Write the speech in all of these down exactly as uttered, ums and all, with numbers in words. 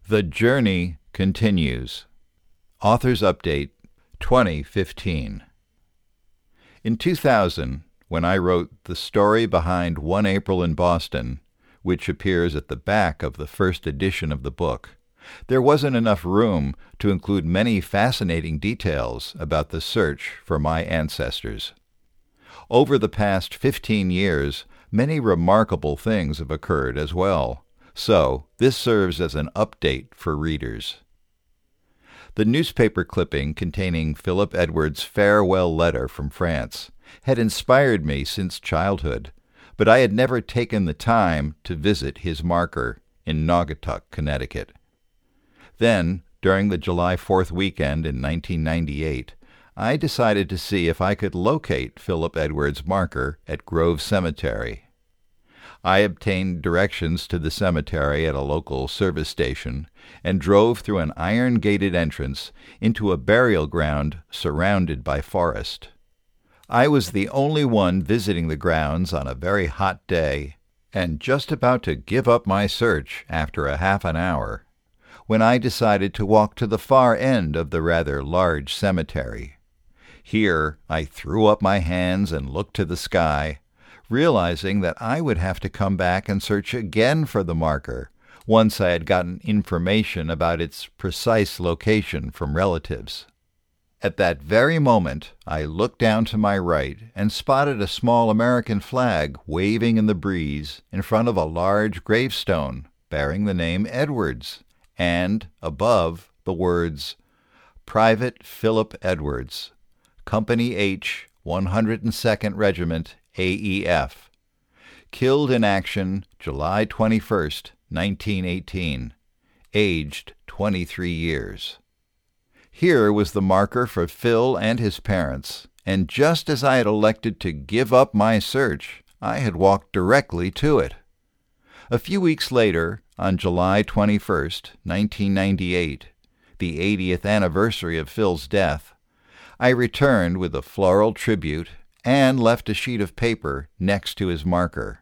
The Journey Continues. Author's Update, twenty fifteen. In two thousand, when I wrote The Story Behind One April in Boston, which appears at the back of the first edition of the book, there wasn't enough room to include many fascinating details about the search for my ancestors. Over the past fifteen years, many remarkable things have occurred as well. So, this serves as an update for readers. The newspaper clipping containing Philip Edwards' farewell letter from France had inspired me since childhood, but I had never taken the time to visit his marker in Naugatuck, Connecticut. Then, during the July fourth weekend in nineteen ninety-eight, I decided to see if I could locate Philip Edwards' marker at Grove Cemetery. I obtained directions to the cemetery at a local service station and drove through an iron-gated entrance into a burial ground surrounded by forest. I was the only one visiting the grounds on a very hot day and just about to give up my search after a half an hour when I decided to walk to the far end of the rather large cemetery. Here I threw up my hands and looked to the sky, realizing that I would have to come back and search again for the marker once I had gotten information about its precise location from relatives. At that very moment, I looked down to my right and spotted a small American flag waving in the breeze in front of a large gravestone bearing the name Edwards, and, above, the words, Private Philip Edwards, Company H, one hundred second Regiment, A E F. Killed in action July twenty-first, nineteen eighteen. Aged twenty-three years. Here was the marker for Phil and his parents, and just as I had elected to give up my search, I had walked directly to it. A few weeks later, on July twenty-first, nineteen ninety-eight, the eightieth anniversary of Phil's death, I returned with a floral tribute and left a sheet of paper next to his marker.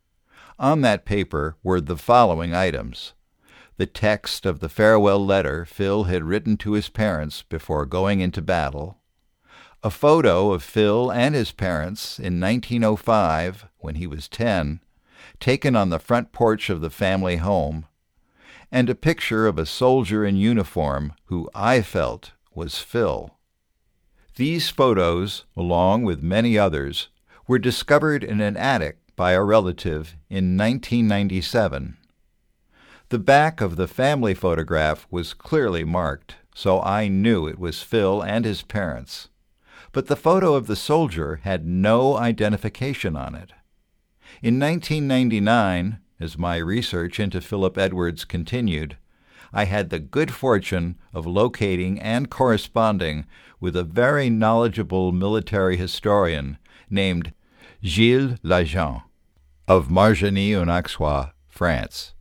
On that paper were the following items: the text of the farewell letter Phil had written to his parents before going into battle, a photo of Phil and his parents in nineteen oh five, when he was ten, taken on the front porch of the family home, and a picture of a soldier in uniform who I felt was Phil. These photos, along with many others, were discovered in an attic by a relative in nineteen ninety-seven. The back of the family photograph was clearly marked, so I knew it was Phil and his parents, but the photo of the soldier had no identification on it. In nineteen ninety-nine, as my research into Philip Edwards continued, I had the good fortune of locating and corresponding with a very knowledgeable military historian named Gilles Lajean of Marigny-en-Auxois, France.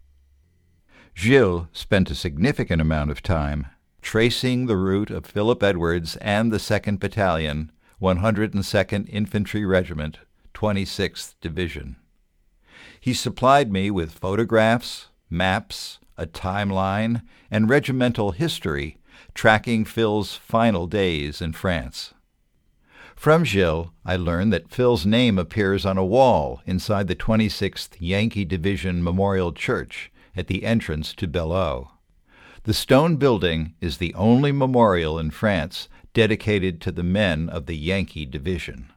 Gilles spent a significant amount of time tracing the route of Philip Edwards and the second Battalion, one hundred second Infantry Regiment, twenty-sixth Division. He supplied me with photographs, maps, a timeline, and regimental history tracking Phil's final days in France. From Gilles, I learned that Phil's name appears on a wall inside the twenty-sixth Yankee Division Memorial Church at the entrance to Belleau. The stone building is the only memorial in France dedicated to the men of the Yankee Division.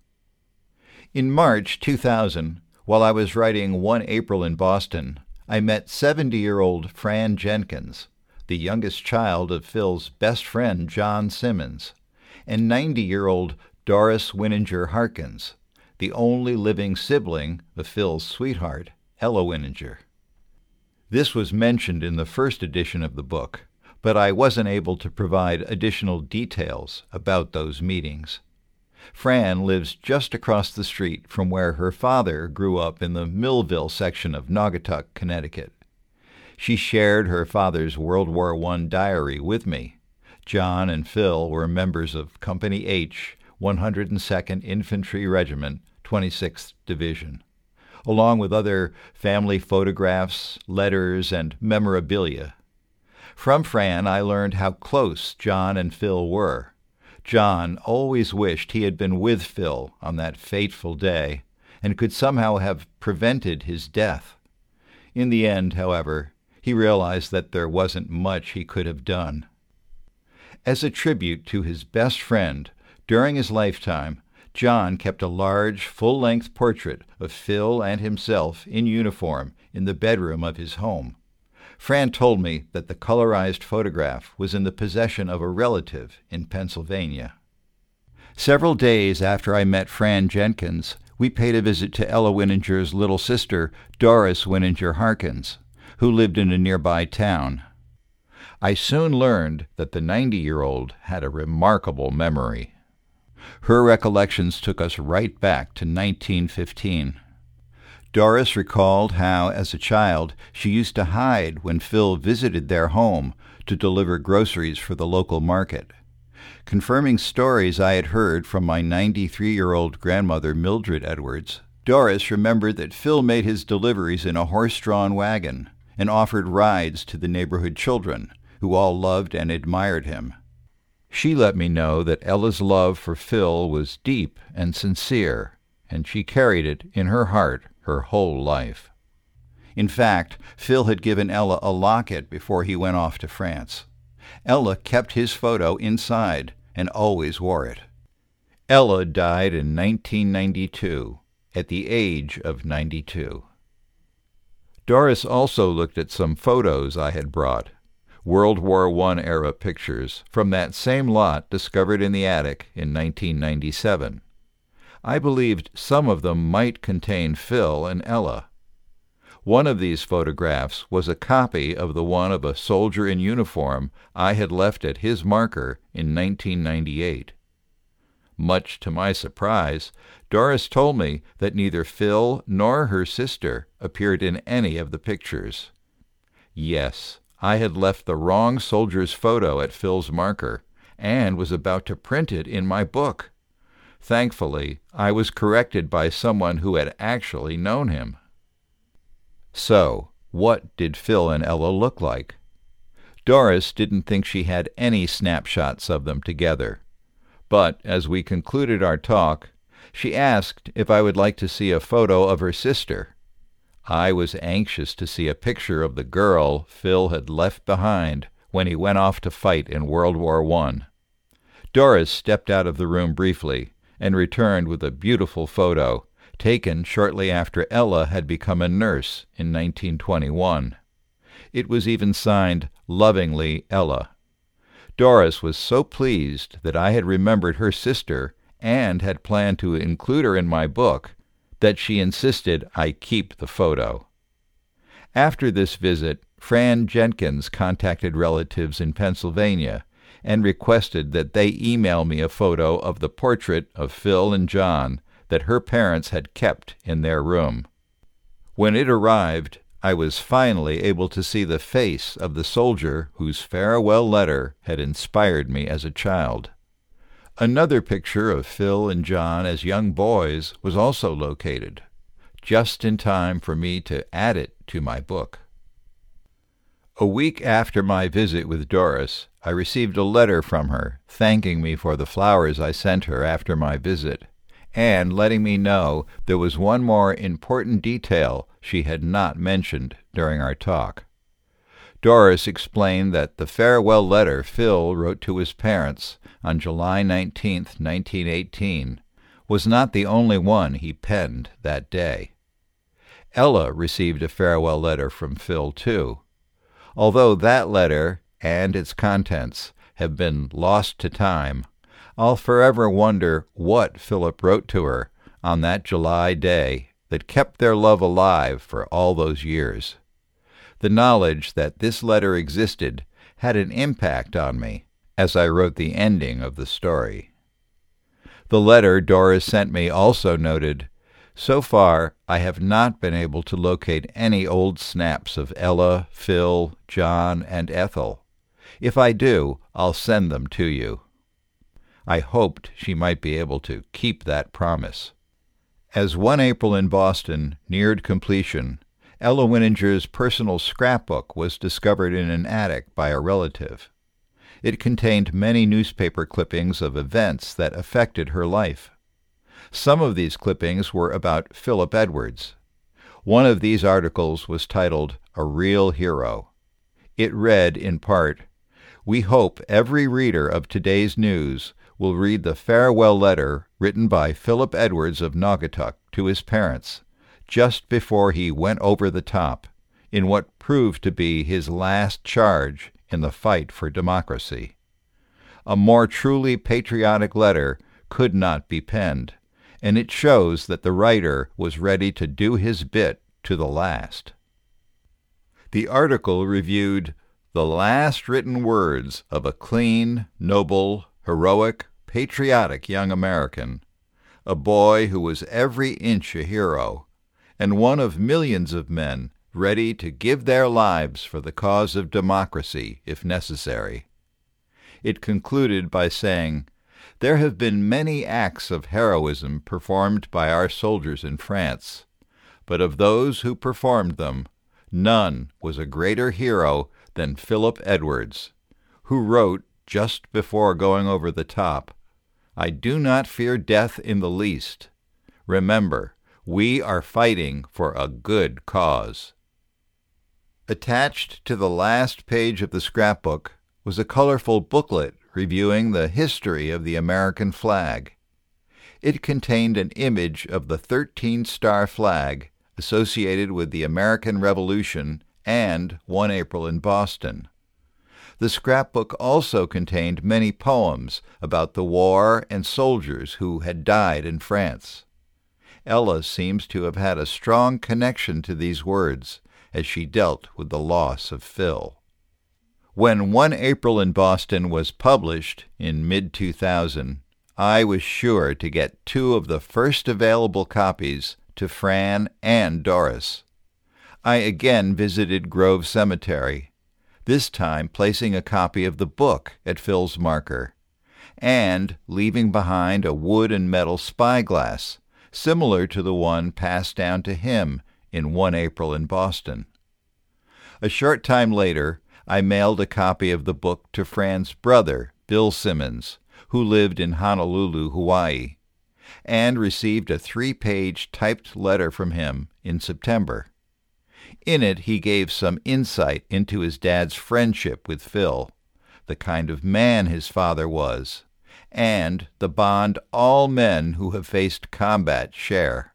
In March two thousand, while I was writing One April in Boston, I met seventy-year-old Fran Jenkins, the youngest child of Phil's best friend John Simmons, and ninety-year-old Doris Wininger Harkins, the only living sibling of Phil's sweetheart, Ella Wininger. This was mentioned in the first edition of the book, but I wasn't able to provide additional details about those meetings. Fran lives just across the street from where her father grew up in the Millville section of Naugatuck, Connecticut. She shared her father's World War One diary with me. John and Phil were members of Company H, one hundred second Infantry Regiment, twenty-sixth Division, along with other family photographs, letters, and memorabilia. From Fran, I learned how close John and Phil were. John always wished he had been with Phil on that fateful day and could somehow have prevented his death. In the end, however, he realized that there wasn't much he could have done. As a tribute to his best friend, during his lifetime, John kept a large, full-length portrait of Phil and himself in uniform in the bedroom of his home. Fran told me that the colorized photograph was in the possession of a relative in Pennsylvania. Several days after I met Fran Jenkins, we paid a visit to Ella Winninger's little sister, Doris Winninger Harkins, who lived in a nearby town. I soon learned that the ninety-year-old had a remarkable memory. Her recollections took us right back to nineteen fifteen. Doris recalled how, as a child, she used to hide when Phil visited their home to deliver groceries for the local market. Confirming stories I had heard from my ninety-three-year-old grandmother, Mildred Edwards, Doris remembered that Phil made his deliveries in a horse-drawn wagon and offered rides to the neighborhood children, who all loved and admired him. She let me know that Ella's love for Phil was deep and sincere, and she carried it in her heart her whole life. In fact, Phil had given Ella a locket before he went off to France. Ella kept his photo inside and always wore it. Ella died in nineteen ninety-two, at the age of ninety-two. Doris also looked at some photos I had brought, World War One era pictures from that same lot discovered in the attic in nineteen ninety-seven. I believed some of them might contain Phil and Ella. One of these photographs was a copy of the one of a soldier in uniform I had left at his marker in nineteen ninety-eight. Much to my surprise, Doris told me that neither Phil nor her sister appeared in any of the pictures. Yes, I had left the wrong soldier's photo at Phil's marker and was about to print it in my book. Thankfully, I was corrected by someone who had actually known him. So, what did Phil and Ella look like? Doris didn't think she had any snapshots of them together, but as we concluded our talk, she asked if I would like to see a photo of her sister. I was anxious to see a picture of the girl Phil had left behind when he went off to fight in World War One. Doris stepped out of the room briefly and returned with a beautiful photo taken shortly after Ella had become a nurse in nineteen twenty-one. It was even signed, "Lovingly, Ella." Doris was so pleased that I had remembered her sister and had planned to include her in my book that she insisted I keep the photo. After this visit, Fran Jenkins contacted relatives in Pennsylvania and requested that they email me a photo of the portrait of Phil and John that her parents had kept in their room. When it arrived, I was finally able to see the face of the soldier whose farewell letter had inspired me as a child. Another picture of Phil and John as young boys was also located, just in time for me to add it to my book. A week after my visit with Doris, I received a letter from her thanking me for the flowers I sent her after my visit, and letting me know there was one more important detail she had not mentioned during our talk. Doris explained that the farewell letter Phil wrote to his parents on July nineteenth, nineteen eighteen, was not the only one he penned that day. Ella received a farewell letter from Phil, too. Although that letter and its contents have been lost to time, I'll forever wonder what Philip wrote to her on that July day that kept their love alive for all those years. The knowledge that this letter existed had an impact on me as I wrote the ending of the story. The letter Doris sent me also noted, "So far, I have not been able to locate any old snaps of Ella, Phil, John, and Ethel. If I do, I'll send them to you." I hoped she might be able to keep that promise. As One April in Boston neared completion, Ella Winninger's personal scrapbook was discovered in an attic by a relative. It contained many newspaper clippings of events that affected her life. Some of these clippings were about Philip Edwards. One of these articles was titled "A Real Hero." It read, in part, "We hope every reader of today's news will read the farewell letter written by Philip Edwards of Naugatuck to his parents just before he went over the top in what proved to be his last charge in the fight for democracy. A more truly patriotic letter could not be penned, and it shows that the writer was ready to do his bit to the last." The article reviewed the last written words of a clean, noble, heroic, patriotic young American, a boy who was every inch a hero, and one of millions of men ready to give their lives for the cause of democracy if necessary. It concluded by saying, "There have been many acts of heroism performed by our soldiers in France, but of those who performed them, none was a greater hero than Philip Edwards, who wrote just before going over the top, 'I do not fear death in the least. Remember, we are fighting for a good cause.'" Attached to the last page of the scrapbook was a colorful booklet reviewing the history of the American flag. It contained an image of the thirteen-star flag associated with the American Revolution and one April in Boston. The scrapbook also contained many poems about the war and soldiers who had died in France. Ella seems to have had a strong connection to these words as she dealt with the loss of Phil. When One April in Boston was published in mid two thousand, I was sure to get two of the first available copies to Fran and Doris. I again visited Grove Cemetery, this time placing a copy of the book at Phil's marker, and leaving behind a wood and metal spyglass, similar to the one passed down to him in One April in Boston. A short time later, I mailed a copy of the book to Fran's brother, Bill Simmons, who lived in Honolulu, Hawaii, and received a three-page typed letter from him in September. In it, he gave some insight into his dad's friendship with Phil, the kind of man his father was, and the bond all men who have faced combat share.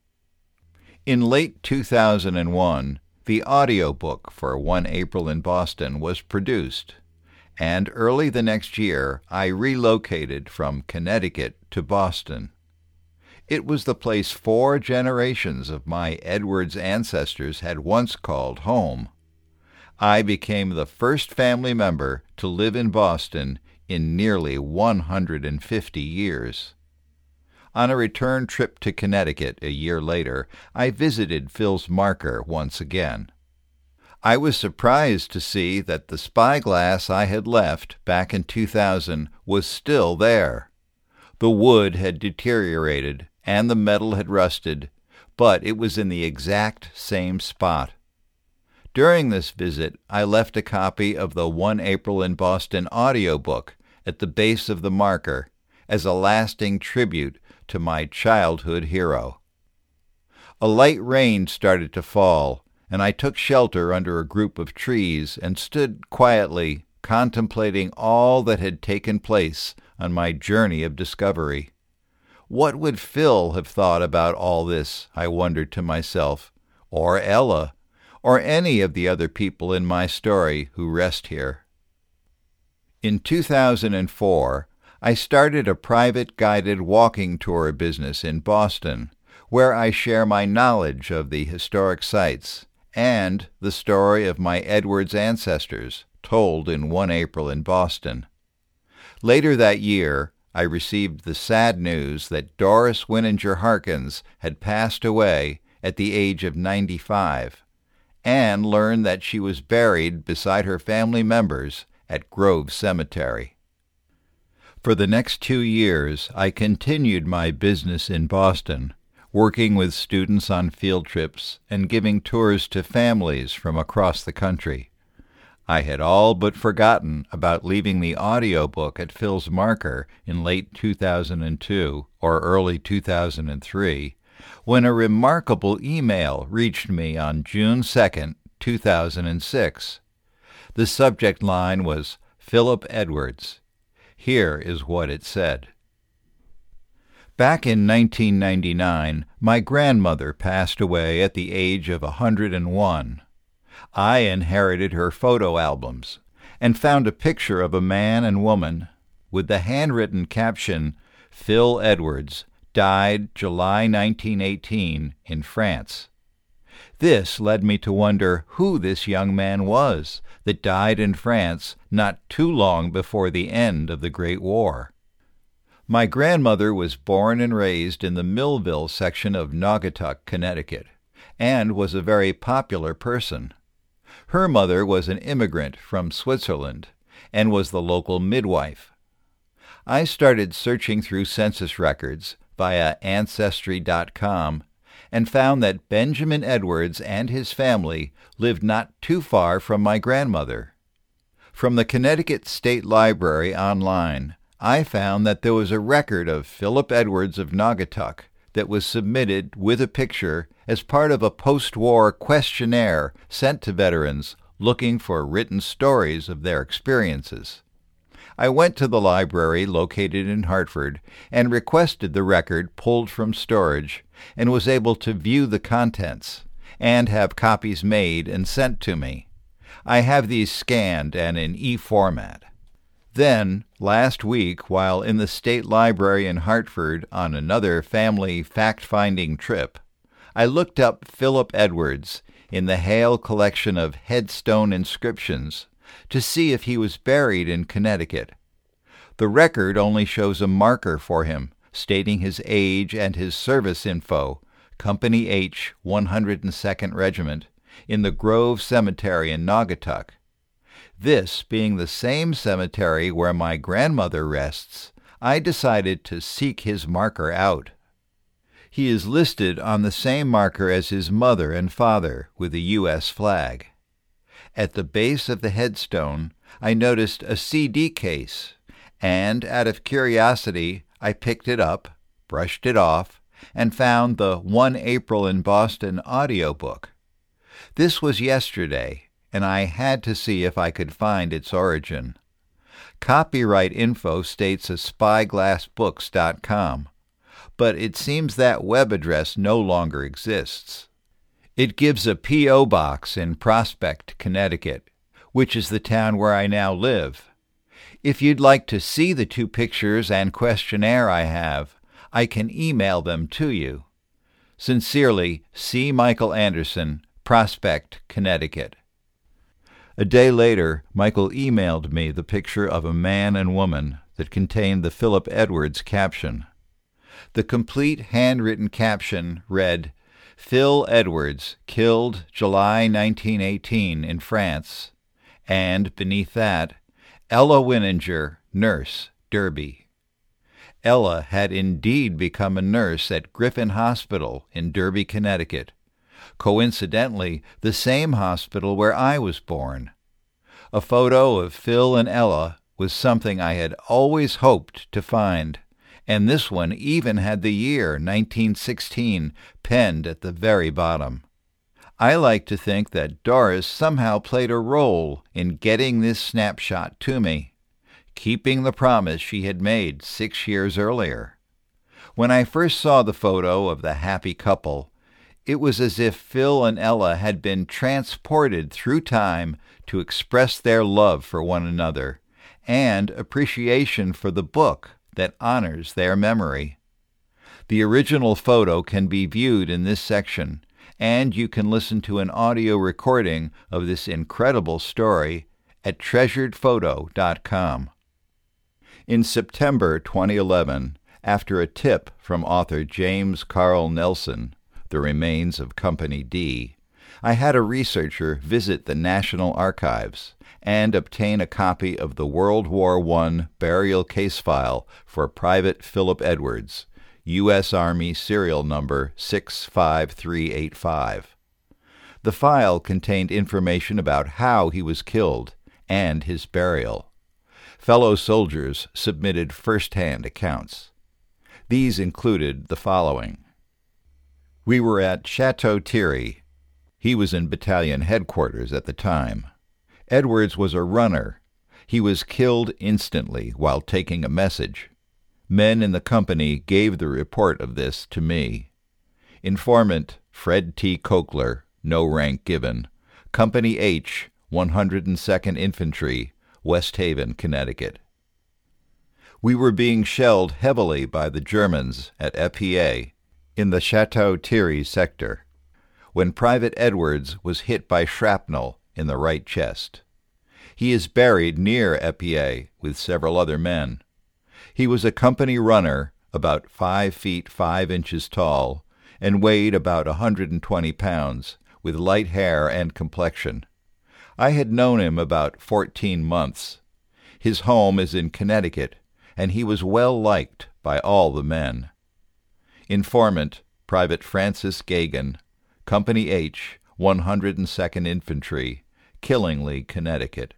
In late two thousand one, the audiobook for One April in Boston was produced, and early the next year I relocated from Connecticut to Boston. It was the place four generations of my Edwards ancestors had once called home. I became the first family member to live in Boston in nearly one hundred fifty years. On a return trip to Connecticut a year later, I visited Phil's marker once again. I was surprised to see that the spyglass I had left back in two thousand was still there. The wood had deteriorated and the metal had rusted, but it was in the exact same spot. During this visit, I left a copy of the One April in Boston audiobook at the base of the marker as a lasting tribute to my childhood hero. A light rain started to fall, and I took shelter under a group of trees and stood quietly contemplating all that had taken place on my journey of discovery. What would Phil have thought about all this, I wondered to myself, or Ella, or any of the other people in my story who rest here? In two thousand four, I started a private guided walking tour business in Boston, where I share my knowledge of the historic sites and the story of my Edwards ancestors, told in One April in Boston. Later that year, I received the sad news that Doris Winninger Harkins had passed away at the age of ninety-five, and learned that she was buried beside her family members at Grove Cemetery. For the next two years, I continued my business in Boston, working with students on field trips and giving tours to families from across the country. I had all but forgotten about leaving the audiobook at Phil's Marker in late two thousand two or early two thousand three, when a remarkable email reached me on June second, two thousand six. The subject line was Philip Edwards. Here is what it said. Back in nineteen ninety-nine, my grandmother passed away at the age of one hundred one. I inherited her photo albums and found a picture of a man and woman with the handwritten caption, Phil Edwards, died July nineteen eighteen in France. This led me to wonder who this young man was that died in France not too long before the end of the Great War. My grandmother was born and raised in the Millville section of Naugatuck, Connecticut, and was a very popular person. Her mother was an immigrant from Switzerland and was the local midwife. I started searching through census records via Ancestry dot com and found that Benjamin Edwards and his family lived not too far from my grandmother. From the Connecticut State Library online, I found that there was a record of Philip Edwards of Naugatuck that was submitted with a picture as part of a post-war questionnaire sent to veterans looking for written stories of their experiences. I went to the library located in Hartford and requested the record pulled from storage and was able to view the contents and have copies made and sent to me. I have these scanned and in e-format. Then, last week, while in the State Library in Hartford on another family fact-finding trip, I looked up Philip Edwards in the Hale collection of headstone inscriptions to see if he was buried in Connecticut. The record only shows a marker for him, stating his age and his service info, Company H, one hundred second Regiment, in the Grove Cemetery in Naugatuck. This being the same cemetery where my grandmother rests, I decided to seek his marker out. He is listed on the same marker as his mother and father with the U S flag. At the base of the headstone, I noticed a C D case, and out of curiosity, I picked it up, brushed it off, and found the One April in Boston audiobook. This was yesterday, and I had to see if I could find its origin. Copyright info states a spyglass books dot com, but it seems that web address no longer exists. It gives a P O box in Prospect, Connecticut, which is the town where I now live. If you'd like to see the two pictures and questionnaire I have, I can email them to you. Sincerely, C. Michael Anderson, Prospect, Connecticut. A day later, Michael emailed me the picture of a man and woman that contained the Philip Edwards caption. The complete handwritten caption read, Phil Edwards, killed July nineteen eighteen in France, and beneath that, Ella Winninger, nurse, Derby. Ella had indeed become a nurse at Griffin Hospital in Derby, Connecticut, coincidentally the same hospital where I was born. A photo of Phil and Ella was something I had always hoped to find, and this one even had the year nineteen sixteen penned at the very bottom. I like to think that Doris somehow played a role in getting this snapshot to me, keeping the promise she had made six years earlier. When I first saw the photo of the happy couple, it was as if Phil and Ella had been transported through time to express their love for one another and appreciation for the book that honors their memory. The original photo can be viewed in this section, and you can listen to an audio recording of this incredible story at treasured photo dot com. In September twenty eleven, after a tip from author James Carl Nelson, The Remains of Company D, I had a researcher visit the National Archives and obtain a copy of the World War One burial case file for Private Philip Edwards, U S Army serial number six five three eight five. The file contained information about how he was killed and his burial. Fellow soldiers submitted first-hand accounts. These included the following. We were at Chateau Thierry. He was in battalion headquarters at the time. Edwards was a runner. He was killed instantly while taking a message. Men in the company gave the report of this to me. Informant Fred T. Kokler, no rank given, Company H, one hundred second Infantry, West Haven, Connecticut. We were being shelled heavily by the Germans at Epierre in the Chateau Thierry sector, when Private Edwards was hit by shrapnel in the right chest. He is buried near Epierre with several other men. He was a company runner, about five feet five inches tall, and weighed about a hundred and twenty pounds, with light hair and complexion. I had known him about fourteen months. His home is in Connecticut, and he was well liked by all the men. Informant Private Francis Gagan, Company H, one hundred second Infantry, Killingly, Connecticut.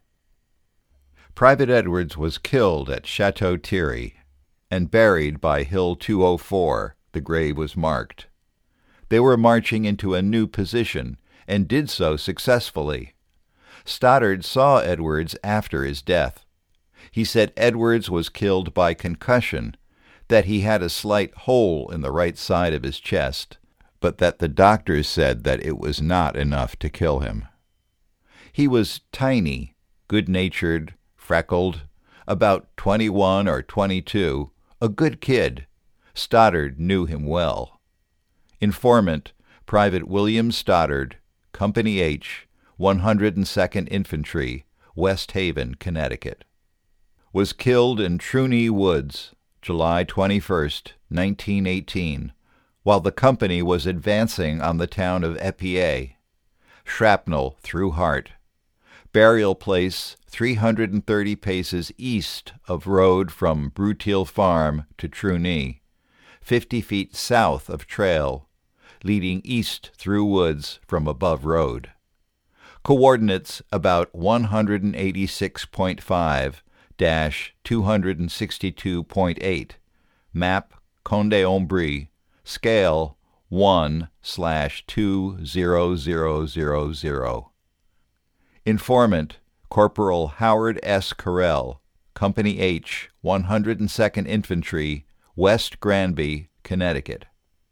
Private Edwards was killed at Chateau Thierry and buried by Hill two oh four. The grave was marked. They were marching into a new position and did so successfully. Stoddard saw Edwards after his death. He said Edwards was killed by concussion, that he had a slight hole in the right side of his chest, but that the doctors said that it was not enough to kill him. He was tiny, good-natured, freckled, about twenty-one or twenty-two, a good kid. Stoddard knew him well. Informant Private William Stoddard, Company H, one hundred second Infantry, West Haven, Connecticut. Was killed in Truney Woods, July twenty-first, nineteen eighteen, while the company was advancing on the town of Epierre. Shrapnel through heart. Burial place three hundred thirty paces east of road from Brutiel Farm to Truney, fifty feet south of trail, leading east through woods from above road. Coordinates about one hundred eighty-six point five dash two hundred sixty-two point eight. Map Condé-Ombrie. Scale one slash two zero zero zero zero. Informant Corporal Howard S. Carell, Company H, one hundred second Infantry, West Granby, Connecticut.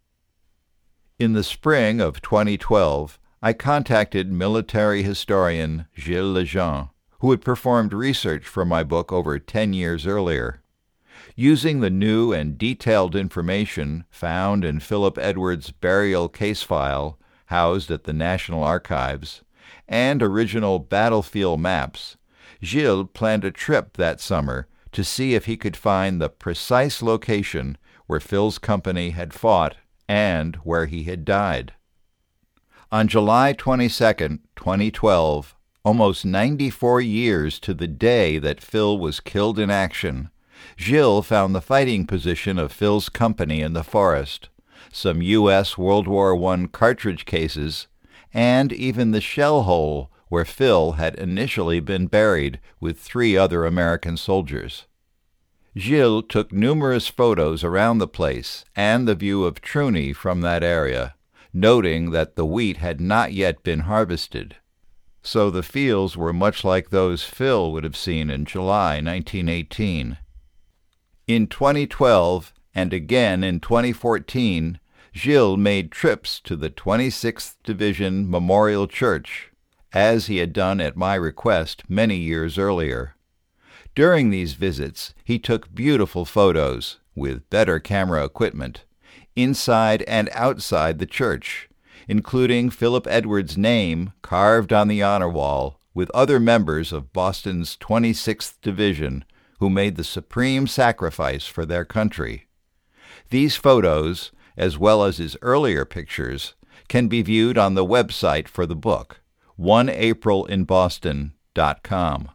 In the spring of twenty twelve, I contacted military historian Gilles Lejean, who had performed research for my book over ten years earlier. Using the new and detailed information found in Philip Edwards' burial case file, housed at the National Archives, and original battlefield maps, Gilles planned a trip that summer to see if he could find the precise location where Phil's company had fought and where he had died. On July twenty-second, twenty twelve, almost ninety-four years to the day that Phil was killed in action, Gilles found the fighting position of Phil's company in the forest, some U S World War One cartridge cases, and even the shell hole where Phil had initially been buried with three other American soldiers. Gilles took numerous photos around the place and the view of Truney from that area, noting that the wheat had not yet been harvested, so the fields were much like those Phil would have seen in July nineteen eighteen. In twenty twelve and again in twenty fourteen, Gilles made trips to the twenty-sixth Division Memorial Church, as he had done at my request many years earlier. During these visits, he took beautiful photos, with better camera equipment, inside and outside the church, including Philip Edwards' name carved on the honor wall, with other members of Boston's twenty-sixth Division who made the supreme sacrifice for their country. These photos, as well as his earlier pictures, can be viewed on the website for the book, one april in boston dot com.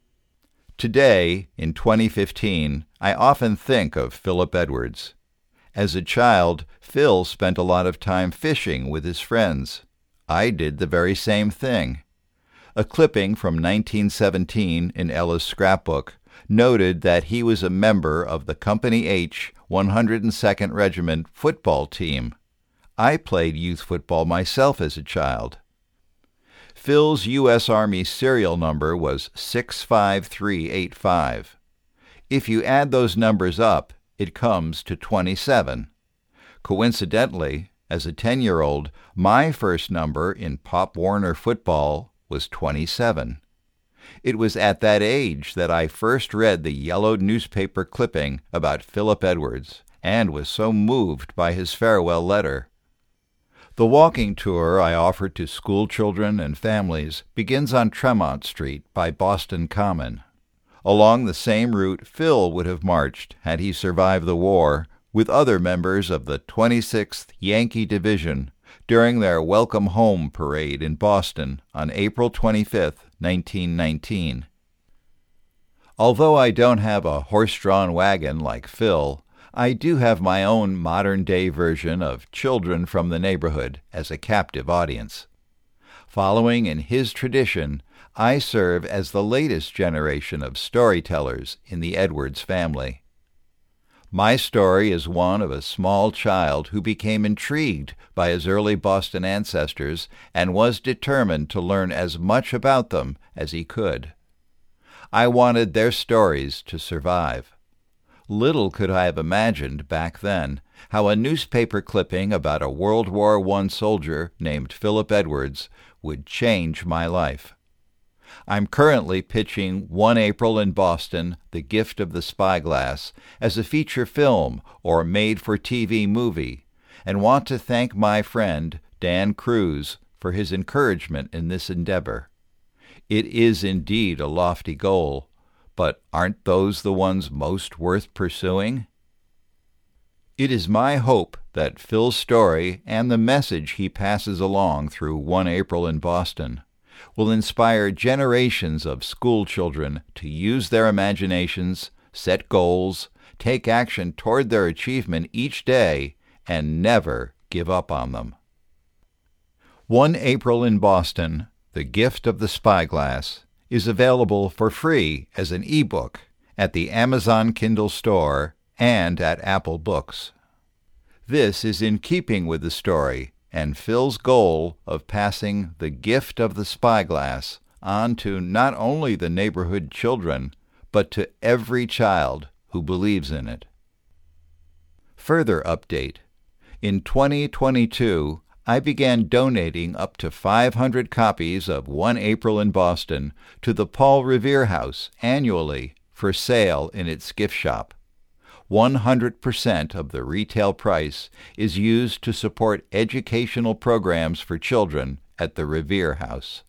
Today, in twenty fifteen, I often think of Philip Edwards. As a child, Phil spent a lot of time fishing with his friends. I did the very same thing. A clipping from nineteen seventeen in Ella's scrapbook noted that he was a member of the Company H one hundred second Regiment football team. I played youth football myself as a child. Phil's U S Army serial number was six five three eight five. If you add those numbers up, it comes to twenty-seven. Coincidentally, as a ten-year-old, my first number in Pop Warner football was twenty-seven. It was at that age that I first read the yellowed newspaper clipping about Philip Edwards and was so moved by his farewell letter. The walking tour I offered to school children and families begins on Tremont Street by Boston Common. Along the same route Phil would have marched had he survived the war with other members of the twenty-sixth Yankee Division during their Welcome Home parade in Boston on April twenty-fifth, nineteen nineteen. Although I don't have a horse-drawn wagon like Phil, I do have my own modern-day version of Children from the Neighborhood as a captive audience. Following in his tradition, I serve as the latest generation of storytellers in the Edwards family. My story is one of a small child who became intrigued by his early Boston ancestors and was determined to learn as much about them as he could. I wanted their stories to survive. Little could I have imagined back then how a newspaper clipping about a World War One soldier named Philip Edwards would change my life. I'm currently pitching One April in Boston, The Gift of the Spyglass, as a feature film or made-for-T V movie, and want to thank my friend, Dan Cruz, for his encouragement in this endeavor. It is indeed a lofty goal, but aren't those the ones most worth pursuing? It is my hope that Phil's story and the message he passes along through One April in Boston will inspire generations of school children to use their imaginations, set goals, take action toward their achievement each day, and never give up on them. One April in Boston, The Gift of the Spyglass, is available for free as an e-book at the Amazon Kindle store and at Apple Books. This is in keeping with the story and Phil's goal of passing the gift of the spyglass on to not only the neighborhood children, but to every child who believes in it. Further update. In twenty twenty-two, I began donating up to five hundred copies of One April in Boston to the Paul Revere House annually for sale in its gift shop. one hundred percent of the retail price is used to support educational programs for children at the Revere House.